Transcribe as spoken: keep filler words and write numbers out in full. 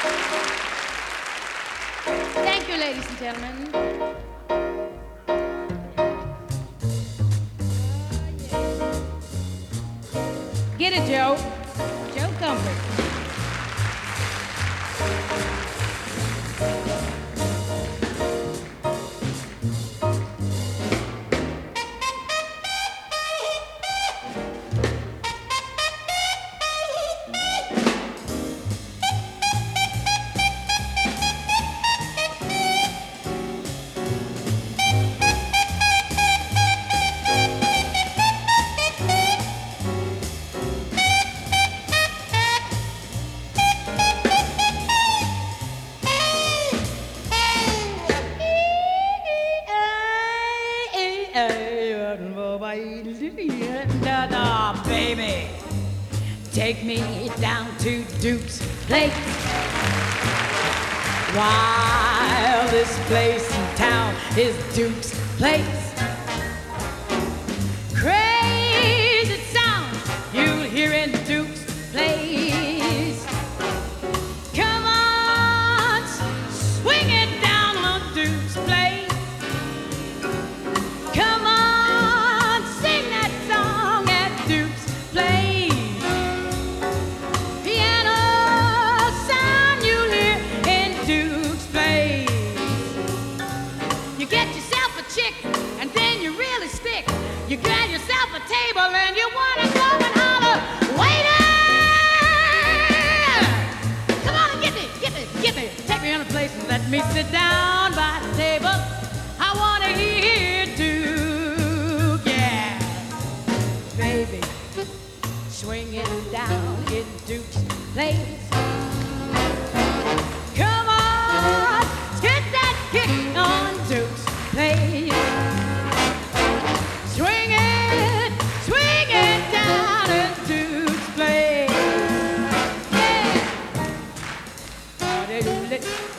Thank you, ladies and gentlemen. Get it, Joe. Joe Comfort. Baby, take me down to Duke's place. Wildest place in town is Duke's place. Crazy sound you'll hear in Duke's place. Come on, swing it down on Duke's place. Come on, sing that song at Duke's place. Piano sound you'll hear in Duke's place. You get yourself a chick and then you really stick. You grab yourself a table and you wanna go and holler, waiter! Come on and get me, get me, get me. Take me on a place and let me sit down by the table. I wanna hear Duke, yeah. Baby, swing it down in Duke's place. Come on, get that kick on Duke's place. Swing it, swing it down in Duke's place. Yeah.